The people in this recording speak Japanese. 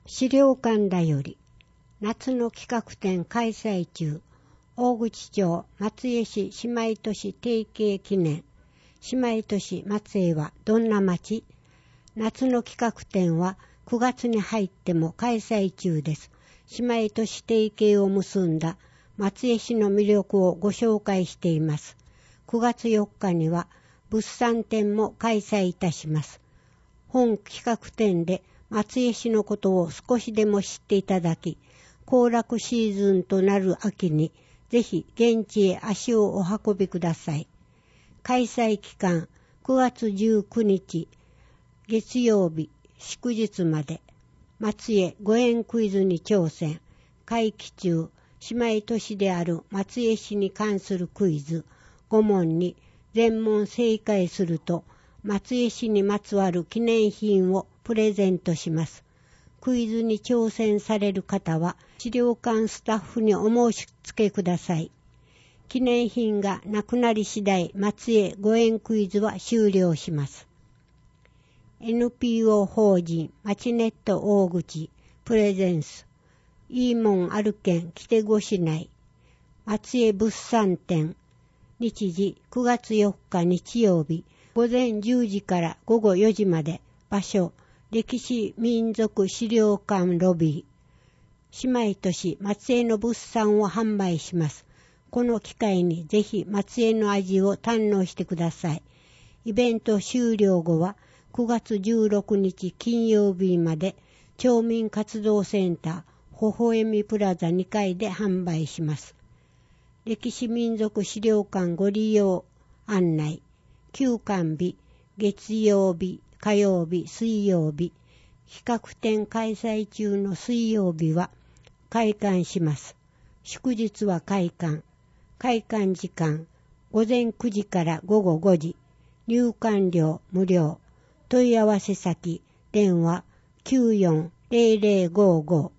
資料館だより夏の企画展開催中。大口町松江市姉妹都市提携記念。姉妹都市松江はどんな町？夏の企画展は9月に入っても開催中です。姉妹都市提携を結んだ松江市の魅力をご紹介しています。9月4日には物産展も開催いたします。本企画展で松江市のことを少しでも知っていただき、行楽シーズンとなる秋にぜひ現地へ足をお運びください。開催期間9月19日月曜日祝日まで。松江5円クイズに挑戦。会期中、姉妹都市である松江市に関するクイズ5問に全問正解すると松江市にまつわる記念品をプレゼントします。クイズに挑戦される方は資料館スタッフにお申し付けください。記念品がなくなり次第松江5円クイズは終了します。NPO 法人まちネット大口プレゼンスいいもんあるけん来てごしない松江物産展。日時9月4日日曜日午前10時から午後4時まで。場所歴史民族資料館ロビー。姉妹都市松江の物産を販売します。この機会にぜひ松江の味を堪能してください。イベント終了後は9月16日金曜日まで町民活動センター微笑みプラザ2階で販売します。歴史民族資料館ご利用案内。休館日月曜日火曜日水曜日。企画展開催中の水曜日は開館します。祝日は開館。開館時間午前9時から午後5時。入館料無料。問い合わせ先電話940055